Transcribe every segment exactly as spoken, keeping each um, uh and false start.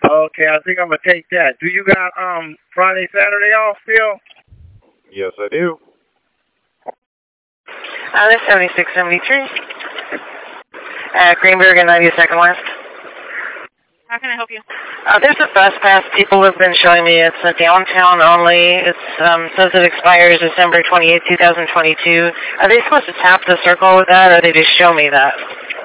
Okay, I think I'm gonna take that. Do you got um Friday, Saturday off still? Yes, I do. Uh, that's seventy-six seventy-three. Uh, Greenberg and ninety-second West. How can I help you? Uh, there's a bus pass people have been showing me. It's a downtown only. It um, says it expires December twenty-eighth, twenty twenty-two. Are they supposed to tap the circle with that, or they just show me that?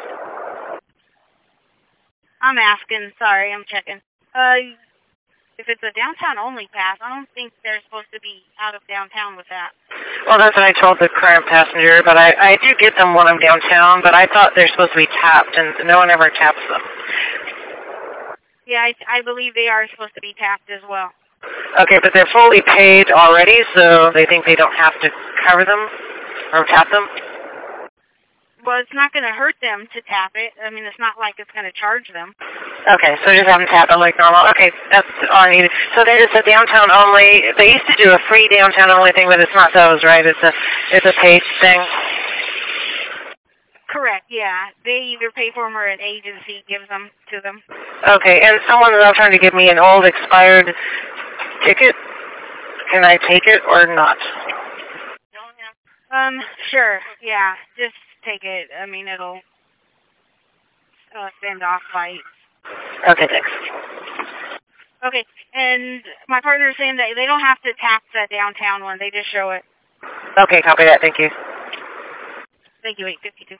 I'm asking. Sorry, I'm checking. Uh, if it's a downtown only pass, I don't think they're supposed to be out of downtown with that. Well, that's what I told the current passenger, but I, I do get them when I'm downtown, but I thought they're supposed to be tapped, and no one ever taps them. Yeah, I, I believe they are supposed to be tapped as well. Okay, but they're fully paid already, so they think they don't have to cover them or tap them? Well, it's not going to hurt them to tap it. I mean, it's not like it's going to charge them. Okay, so just have them tap it like normal. Okay, that's all I needed. So there is a downtown only. They used to do a free downtown only thing, but it's not those, right? It's a it's a paid thing. Correct, yeah. They either pay for them or an agency gives them to them. Okay, and someone is trying to give me an old expired ticket. Can I take it or not? Um, sure, yeah. Just take it. I mean, it'll uh, send off light. Okay, thanks. Okay, and my partner's saying that they don't have to tap that downtown one. They just show it. Okay, copy that. Thank you. Thank you, eight fifty-two.